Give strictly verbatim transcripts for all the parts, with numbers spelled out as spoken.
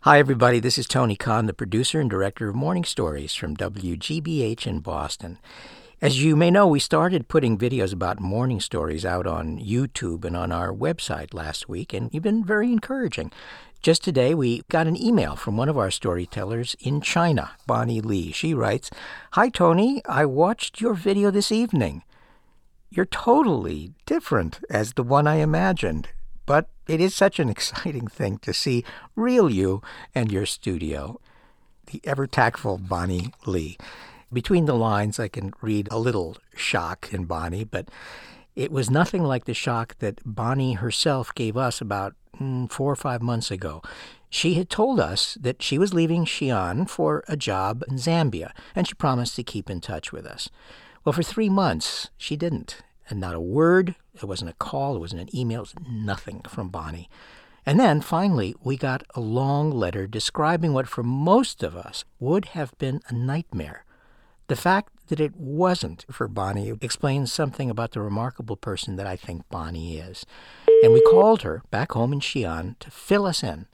Hi, everybody. This is Tony Kahn, the producer and director of Morning Stories from W G B H in Boston. As you may know, we started putting videos about morning stories out on YouTube and on our website last week, and you've been very encouraging. Just today, we got an email from one of our storytellers in China, Bonnie Lee. She writes, "Hi, Tony. I watched your video this evening. You're totally different as the one I imagined. But it is such an exciting thing to see real you and your studio." The ever-tactful Bonnie Lee. Between the lines, I can read a little shock in Bonnie, but it was nothing like the shock that Bonnie herself gave us about mm, four or five months ago. She had told us that she was leaving Xi'an for a job in Zambia, and she promised to keep in touch with us. Well, for three months, she didn't. And not a word, it wasn't a call, it wasn't an email, it was nothing from Bonnie. And then, finally, we got a long letter describing what for most of us would have been a nightmare. The fact that it wasn't for Bonnie explains something about the remarkable person that I think Bonnie is. And we called her back home in Xi'an to fill us in.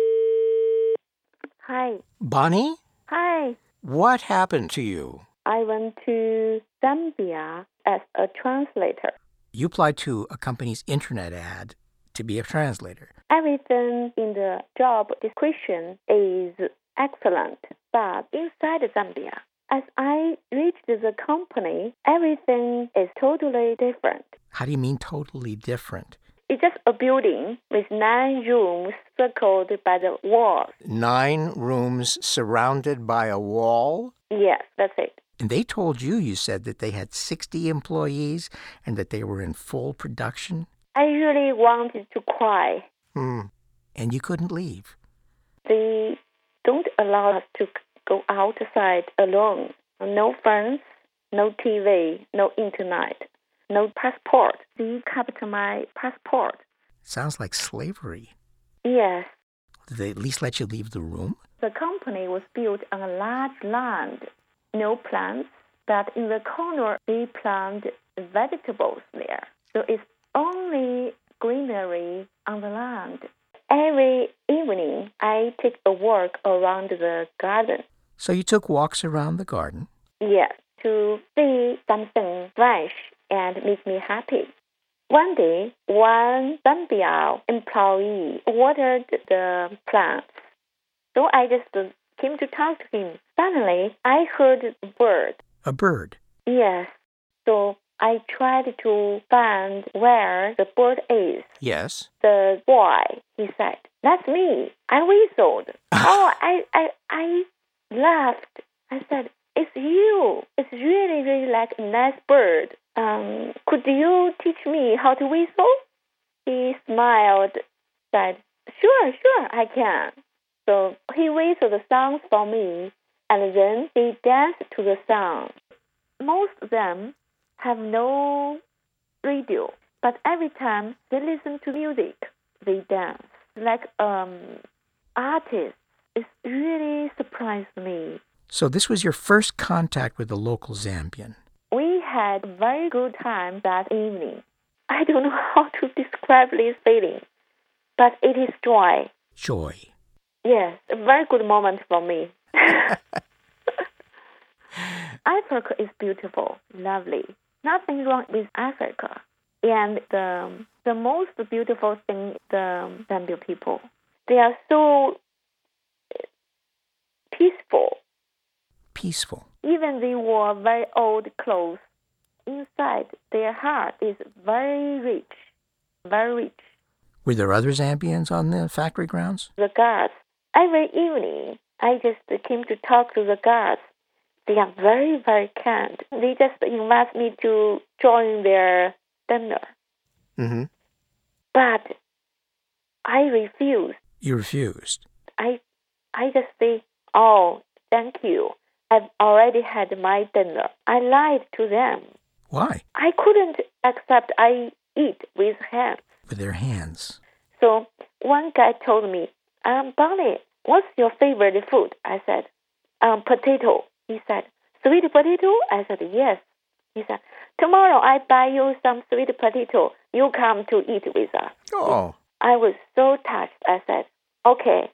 Hi. Bonnie? Hi. What happened to you? I went to Zambia as a translator. You applied to a company's internet ad to be a translator. Everything in the job description is excellent, but inside Zambia, as I reached the company, everything is totally different. How do you mean totally different? It's just a building with nine rooms circled by the walls. Nine rooms surrounded by a wall? Yes, that's it. And they told you, you said, that they had sixty employees and that they were in full production? I really wanted to cry. Hmm. And you couldn't leave? They don't allow us to go outside alone. No phones, no T V, no internet, no passport. They kept my passport. Sounds like slavery. Yes. Did they at least let you leave the room? The company was built on a large land. No plants, but in the corner they planted vegetables there. So it's only greenery on the land. Every evening I take a walk around the garden. So you took walks around the garden? Yes, to see something fresh and make me happy. One day, one Zambia employee watered the plants. So I just came to talk to him. Suddenly, I heard a bird. A bird? Yes. So I tried to find where the bird is. Yes. The boy, he said, "That's me." I whistled. oh, I, I, I laughed. I said, "It's you. It's really, really like a nice bird. Um, could you teach me how to whistle?" He smiled, said, "Sure, sure, I can." So he whistled the songs for me, and then he danced to the song. Most of them have no radio, but every time they listen to music, they dance. Like um, artists, it really surprised me. So this was your first contact with the local Zambian? We had a very good time that evening. I don't know how to describe this feeling, but it is joy. Joy. Yes, a very good moment for me. Africa is beautiful, lovely. Nothing wrong with Africa. And the, the most beautiful thing, the Zambian people, they are so peaceful. Peaceful. Even they wore very old clothes. Inside, their heart is very rich, very rich. Were there other Zambians on the factory grounds? The guards. Every evening, I just came to talk to the guards. They are very, very kind. They just invite me to join their dinner. Mm-hmm. But I refused. You refused? I, I just say, "Oh, thank you. I've already had my dinner." I lied to them. Why? I couldn't accept I eat with hands. With their hands. So one guy told me, um, "Bonnie, what's your favorite food?" I said, um, "Potato." He said, "Sweet potato?" I said, "Yes." He said, "Tomorrow I buy you some sweet potato. You come to eat with us." Oh. I was so touched. I said, "Okay."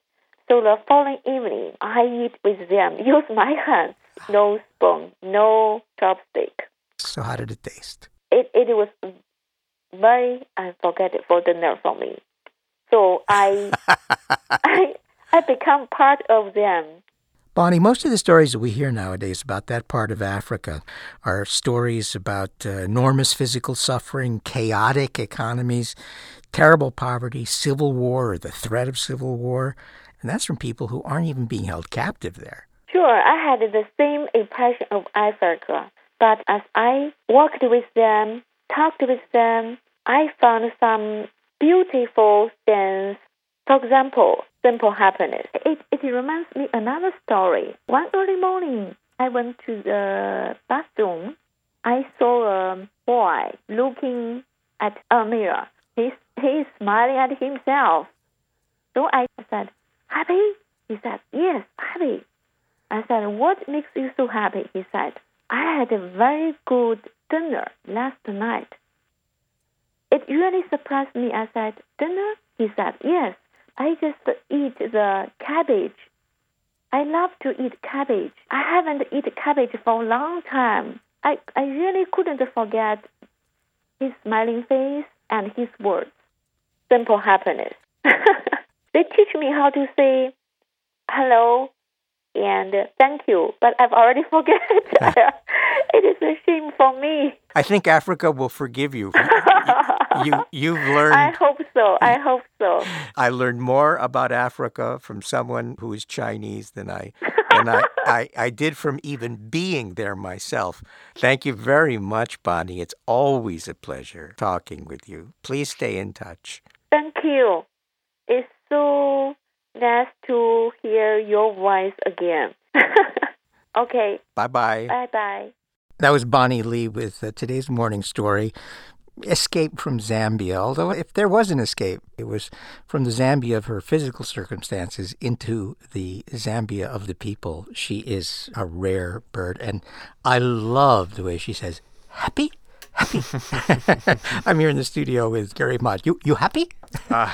So the following evening, I eat with them, use my hands, no spoon, no chopstick. So how did it taste? It it was very unforgettable dinner for me. So I I I become part of them. Bonnie, most of the stories that we hear nowadays about that part of Africa are stories about uh, enormous physical suffering, chaotic economies, terrible poverty, civil war, or the threat of civil war. And that's from people who aren't even being held captive there. Sure, I had the same impression of Africa. But as I walked with them, talked with them, I found some beautiful things. For example, simple happiness. It, it reminds me another story. One early morning, I went to the bathroom. I saw a boy looking at a mirror. He's, he's smiling at himself. So I said, happy? He said, yes, happy. I said, what makes you so happy? He said, I had a very good dinner last night. It really surprised me. I said, dinner? He said, yes. I just eat the cabbage. I love to eat cabbage. I haven't eaten cabbage for a long time. I, I really couldn't forget his smiling face and his words. Simple happiness. They teach me how to say hello and thank you, but I've already forgotten. It is a shame for me. I think Africa will forgive you. You, you've learned... I hope so. I hope so. I learned more about Africa from someone who is Chinese than I than I, I, I did from even being there myself. Thank you very much, Bonnie. It's always a pleasure talking with you. Please stay in touch. Thank you. It's so nice to hear your voice again. Okay. Bye-bye. Bye-bye. That was Bonnie Lee with uh, today's morning story, Escape from Zambia. Although if there was an escape, it was from the Zambia of her physical circumstances into the Zambia of the people. She is a rare bird, and I love the way she says, happy? Happy. I'm here in the studio with Gary Mott. You you happy? uh,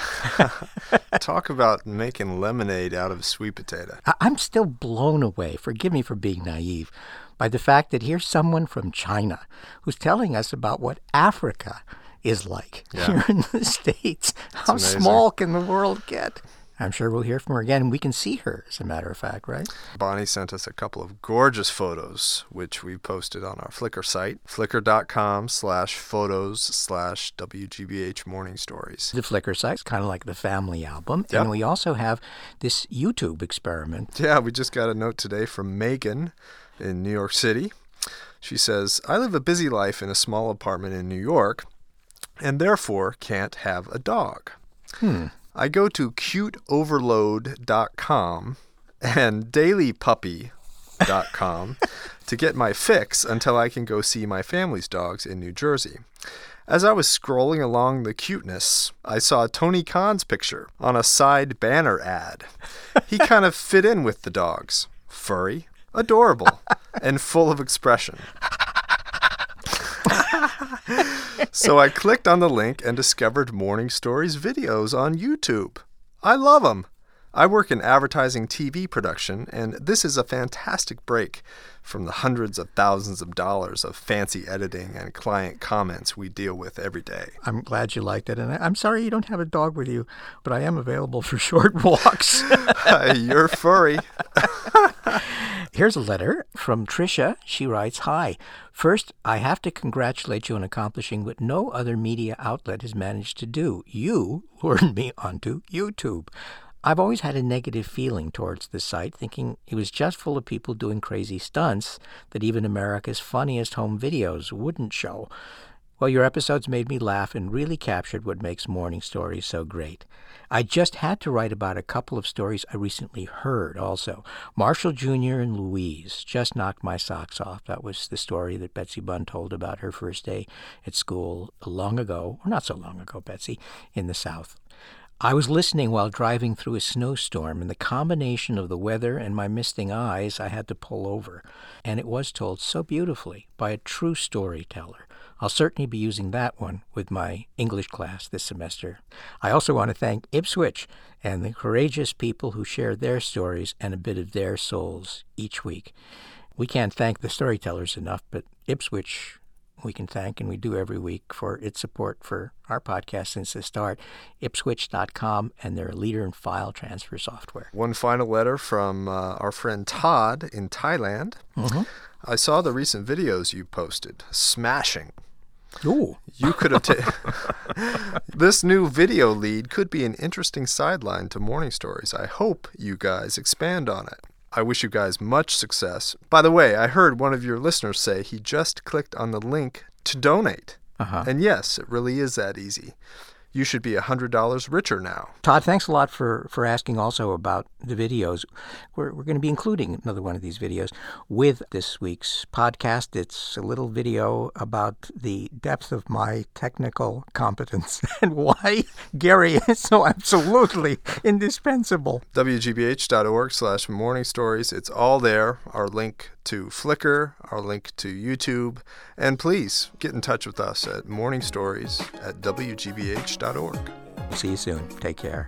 talk about making lemonade out of sweet potato. I- I'm still blown away, forgive me for being naive, by the fact that here's someone from China who's telling us about what Africa is like Yeah. here in the States. It's How amazing. small can the world get? I'm sure we'll hear from her again, and we can see her, as a matter of fact, right? Bonnie sent us a couple of gorgeous photos, which we posted on our Flickr site, flickr.com slash photos slash WGBH Morning Stories. The Flickr site's kind of like the family album. Yep. And we also have this YouTube experiment. Yeah, we just got a note today from Megan in New York City. She says, I live a busy life in a small apartment in New York and therefore can't have a dog. Hmm. I go to cute overload dot com and daily puppy dot com to get my fix until I can go see my family's dogs in New Jersey. As I was scrolling along the cuteness, I saw Tony Khan's picture on a side banner ad. He kind of fit in with the dogs. Furry, adorable, and full of expression. So I clicked on the link and discovered Morning Stories videos on YouTube. I love them. I work in advertising T V production, and this is a fantastic break from the hundreds of thousands of dollars of fancy editing and client comments we deal with every day. I'm glad you liked it. And I- I'm sorry you don't have a dog with you, but I am available for short walks. You're furry. Here's a letter from Tricia. She writes, Hi. First, I have to congratulate you on accomplishing what no other media outlet has managed to do. You lured me onto YouTube. I've always had a negative feeling towards the site, thinking it was just full of people doing crazy stunts that even America's funniest home videos wouldn't show. Well, your episodes made me laugh and really captured what makes Morning Stories so great. I just had to write about a couple of stories I recently heard also. Marshall Junior and Louise just knocked my socks off. That was the story that Betsy Bunn told about her first day at school long ago, or not so long ago, Betsy, in the South. I was listening while driving through a snowstorm, and the combination of the weather and my misting eyes, I had to pull over. And it was told so beautifully by a true storyteller I'll certainly be using that one with my English class this semester. I also want to thank Ipswich and the courageous people who share their stories and a bit of their souls each week. We can't thank the storytellers enough, but Ipswich we can thank, and we do every week, for its support for our podcast since the start. Ipswich dot com and their leader in file transfer software. One final letter from uh, our friend Todd in Thailand. Mm-hmm. I saw the recent videos you posted. Smashing. Ooh. You could have taken... This new video lead could be an interesting sideline to Morning Stories. I hope you guys expand on it. I wish you guys much success. By the way, I heard one of your listeners say he just clicked on the link to donate. Uh-huh. And yes, it really is that easy. You should be one hundred dollars richer now. Todd, thanks a lot for, for asking also about the videos. We're, we're going to be including another one of these videos with this week's podcast. It's a little video about the depth of my technical competence and why Gary is so absolutely indispensable. W G B H dot org slash morning stories. It's all there. Our link to Flickr, our link to YouTube. And please get in touch with us at morning stories at W G B H dot org. See you soon. Take care.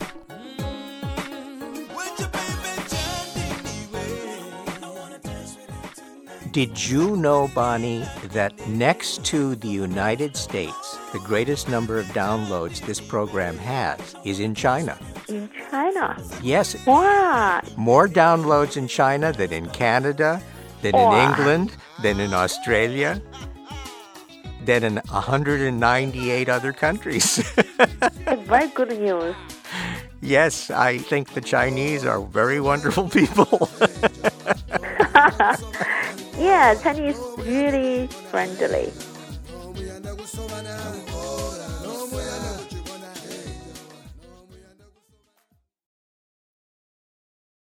Did you know, Bonnie, that next to the United States, the greatest number of downloads this program has is in China? In China? Yes. Wow. More downloads in China than in Canada, than Wow. in England, than in Australia, than in one hundred ninety-eight other countries. It's very good news. Yes, I think the Chinese are very wonderful people. Yeah, Chinese really friendly.